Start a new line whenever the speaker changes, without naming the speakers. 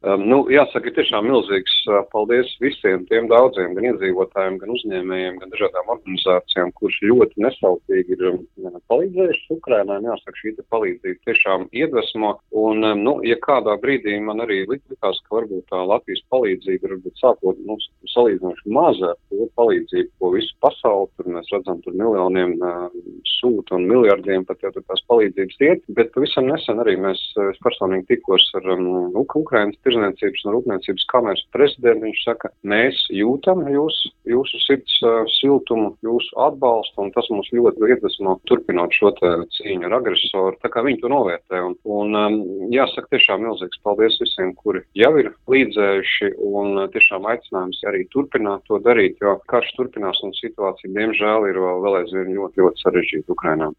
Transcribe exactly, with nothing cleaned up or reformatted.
Um, nu, jāsaka, tiešām milzīgs uh, paldies visiem tiem daudziem, gan iedzīvotājiem, gan uzņēmējiem, gan dažādām organizācijām, kurš ļoti nesautīgi ir um, palīdzējuši Ukrainai. Jāsaka, šī palīdzība tiešām iedvesmo. Un, um, nu, ja kādā brīdī man arī likās, ka varbūt tā Latvijas palīdzība ir varbūt sākot nu, salīdzinoši maza ar to palīdzību, ko visu pasauli, tur mēs redzam, tur miljoniem uh, sūta un miljardiem pat jau tur tās palīdzības iet, bet pavisam nesen arī mēs uh, personīgi tikos ar um, Ukrainas tirzniecības un rūpniecības kameras prezidentu. Viņš saka, mēs jūtam jūs, jūsu sirds uh, siltumu, jūsu atbalstu, un tas mums ļoti iedvesmo turpinot šo te cīņu ar agresoru. Tā kā viņi to novērtē. Un, un um, jāsaka tiešām milzīgs paldies visiem, kuri jau ir līdzējuši, un uh, tiešām aicinājums arī turpināt to darīt, jo karš turpinās un situācija, diemžēl, ir vēl, vēl aizvien ļoti, ļoti sarežģīta Ukrainā.